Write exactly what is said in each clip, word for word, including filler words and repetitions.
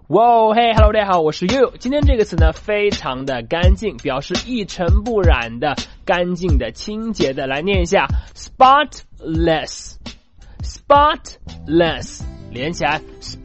哇嘿 ，Hello， 大家好，我是 You。今天这个词呢，非常的干净，表示一尘不染的、干净的、清洁的。来念一下 ，spotless，spotless， 连起来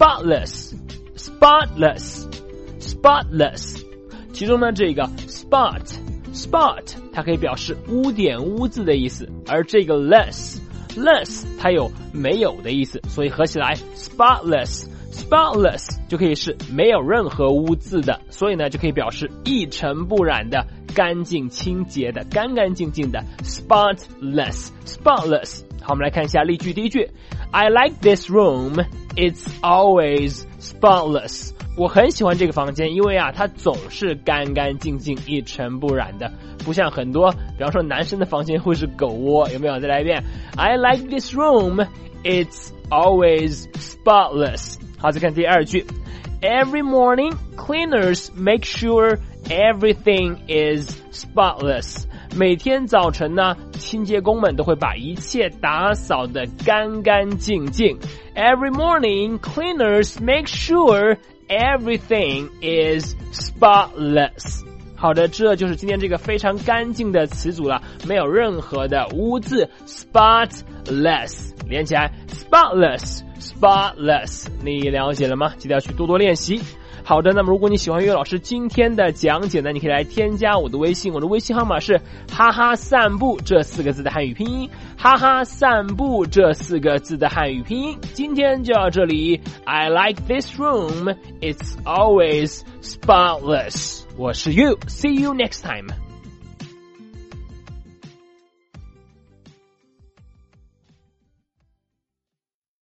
，spotless，spotless，spotless。其中呢，这个 spot。spot 它可以表示污点污渍的意思，而这个 less less 它有没有的意思，所以合起来 spotless spotless 就可以是没有任何污渍的，所以呢就可以表示一尘不染的、干净清洁的、干干净净的 spotless spotless。 好，我们来看一下例句。第一句 I like this room, it's always spotless。我很喜欢这个房间，因为啊，它总是干干净净、一尘不染的，不像很多，比方说男生的房间会是狗窝，有没有？再来一遍 ，I like this room, it's always spotless。好，再看第二句 ，Every morning, cleaners make sure everything is spotless。每天早晨呢，清洁工们都会把一切打扫得干干净净。Every morning, cleaners make sure.Everything is spotless。 好的，这就是今天这个非常干净的词组了，没有任何的污渍 spotless， 连起来 spotless spotless， 你了解了吗？记得要去多多练习。好的，那么如果你喜欢岳老师今天的讲解呢，你可以来添加我的微信，我的微信号码是哈哈散步这四个字的汉语拼音，哈哈散步这四个字的汉语拼音。今天就到这里 I like this room, it's always spotless。 我是 You, see you next time。